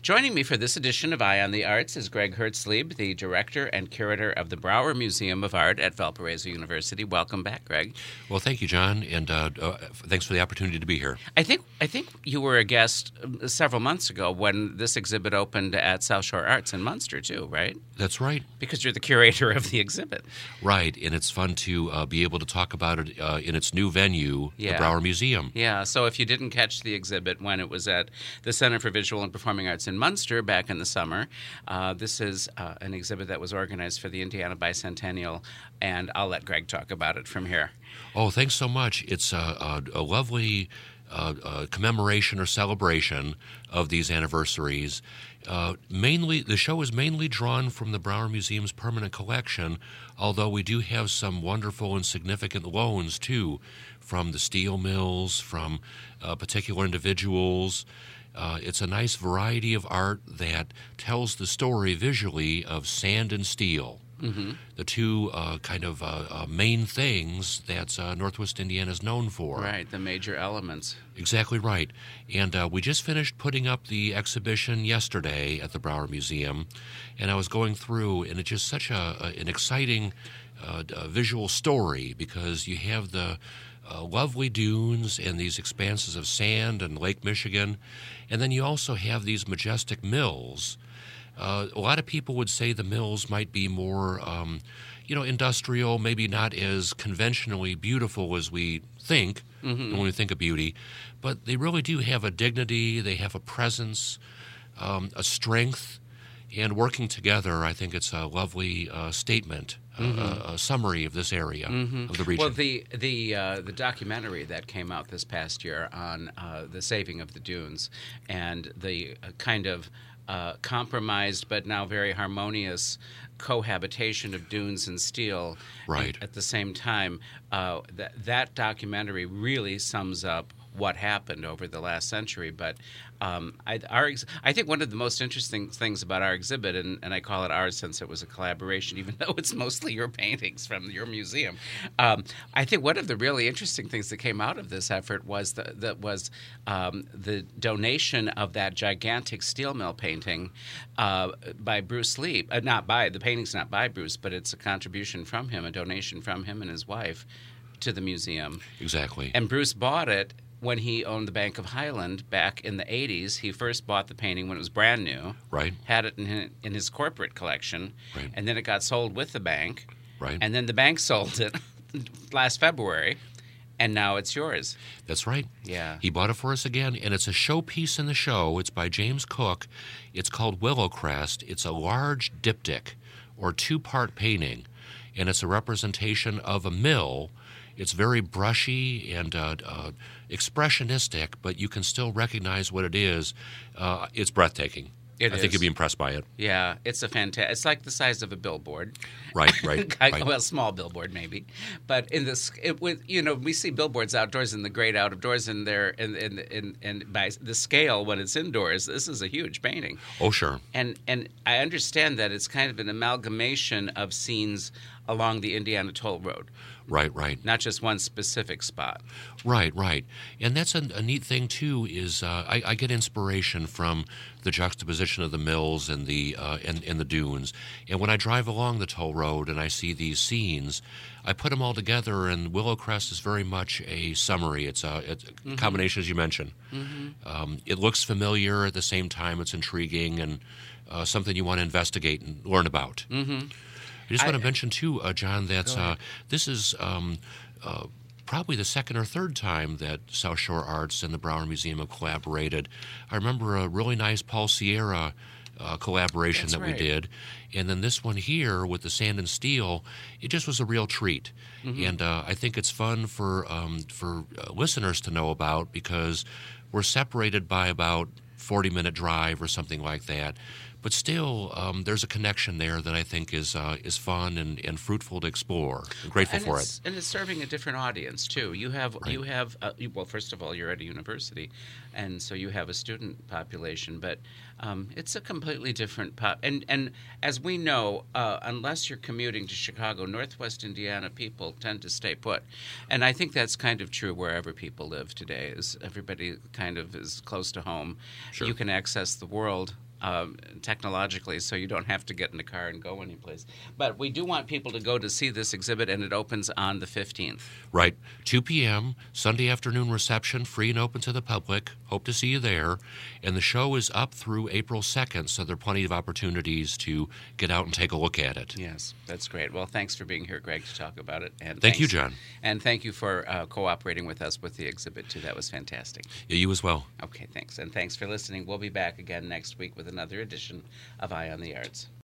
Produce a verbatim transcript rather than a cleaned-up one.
Joining me for this edition of Eye on the Arts is Greg Hertzlieb, the director and curator of the Brauer Museum of Art at Valparaiso University. Welcome back, Greg. Well, thank you, John, and uh, uh, thanks for the opportunity to be here. I think I think you were a guest uh, several months ago when this exhibit opened at South Shore Arts in Munster, too, right? That's right. Because you're the curator of the exhibit. Right, and it's fun to uh, be able to talk about it uh, in its new venue, Yeah. the Brauer Museum. Yeah, so if you didn't catch the exhibit when it was at the Center for Visual and Performing Arts in Munster back in the summer, uh, this is uh, an exhibit that was organized for the Indiana Bicentennial, and I'll let Greg talk about it from here. Oh, thanks so much. It's a, a, a lovely uh, uh, commemoration or celebration of these anniversaries. Uh, mainly, the show is mainly drawn from the Brauer Museum's permanent collection, although we do have some wonderful and significant loans, too, from the steel mills, from uh, particular individuals. Uh, it's a nice variety of art that tells the story visually of sand and steel, mm-hmm. the two uh, kind of uh, uh, main things that uh, Northwest Indiana is known for. Right, the major elements. Exactly right. And uh, we just finished putting up the exhibition yesterday at the Brauer Museum, and I was going through, and it's just such a, a an exciting uh, uh, visual story because you have the Uh, lovely dunes and these expanses of sand and Lake Michigan. And then you also have these majestic mills. Uh, a lot of people would say the mills might be more, um, you know, industrial, maybe not as conventionally beautiful as we think mm-hmm. when we think of beauty. But they really do have a dignity, they have a presence, um, a strength. And working together, I think it's a lovely uh, statement, mm-hmm. uh, a summary of this area mm-hmm. of the region. Well, the the uh, the documentary that came out this past year on uh, the saving of the dunes and the uh, kind of uh, compromised but now very harmonious cohabitation of dunes and steel right. at, at the same time, uh, that that documentary really sums up what happened over the last century. But um, I, our ex- I think one of the most interesting things about our exhibit, and, and I call it ours since it was a collaboration, even though it's mostly your paintings from your museum. Um, I think one of the really interesting things that came out of this effort was the, that was um, the donation of that gigantic steel mill painting uh, by Bruce Lee. Uh, not by the painting's not by Bruce, but it's a contribution from him, a donation from him and his wife to the museum. Exactly. And Bruce bought it when he owned the Bank of Highland back in the eighties. He first bought the painting when it was brand new. Right. Had it in his, in his corporate collection. Right. And then it got sold with the bank. Right. And then the bank sold it last February. And now it's yours. That's right. Yeah. He bought it for us again, and it's a showpiece in the show. It's by James Cook. It's called Willowcrest. It's a large diptych, or two-part painting, and it's a representation of a mill. It's very brushy and uh, uh, expressionistic, but you can still recognize what it is. Uh, it's breathtaking. It I is. think you'd be impressed by it. Yeah, it's a fantastic. It's like the size of a billboard. Right, right, right. Well, small billboard maybe, but in this, it, with you know, we see billboards outdoors in the great outdoors, and they're and and and and by the scale when it's indoors, this is a huge painting. Oh, sure. And and I understand that it's kind of an amalgamation of scenes along the Indiana Toll Road. Right, right. Not just one specific spot. Right, right. And that's a, a neat thing, too, is uh, I, I get inspiration from the juxtaposition of the mills and the uh, and, and the dunes. And when I drive along the toll road and I see these scenes, I put them all together, and Willowcrest is very much a summary. It's a, it's a mm-hmm. combination, as you mentioned. Mm-hmm. Um, it looks familiar. At the same time, it's intriguing and uh, something you want to investigate and learn about. Mm-hmm. I just want I, to mention, too, uh, John, that uh, this is um, uh, probably the second or third time that South Shore Arts and the Brauer Museum have collaborated. I remember a really nice Paul Sierra uh, collaboration That's that right. we did. And then this one here with the sand and steel, it just was a real treat. Mm-hmm. And uh, I think it's fun for, um, for uh, listeners to know about because we're separated by about forty-minute drive or something like that. But still, um, there's a connection there that I think is uh, is fun and, and fruitful to explore. I'm grateful and for it's, it. And it's serving a different audience too. You have Right. you have uh, you, well, first of all, you're at a university, and so you have a student population. But um, it's a completely different pop. And and as we know, uh, unless you're commuting to Chicago, Northwest Indiana people tend to stay put. And I think that's kind of true wherever people live today. Is everybody kind of is close to home. Sure. You can access the world um, technologically, so you don't have to get in the car and go anyplace. But we do want people to go to see this exhibit, and it opens on the fifteenth. Right. two p.m., Sunday afternoon reception, free and open to the public. Hope to see you there. And the show is up through April second, so there are plenty of opportunities to get out and take a look at it. Yes, that's great. Well, thanks for being here, Greg, to talk about it. And Thank you, thanks- John. And thank you for uh, cooperating with us with the exhibit, too. That was fantastic. Yeah, you as well. Okay, thanks. And thanks for listening. We'll be back again next week with another edition of Eye on the Arts.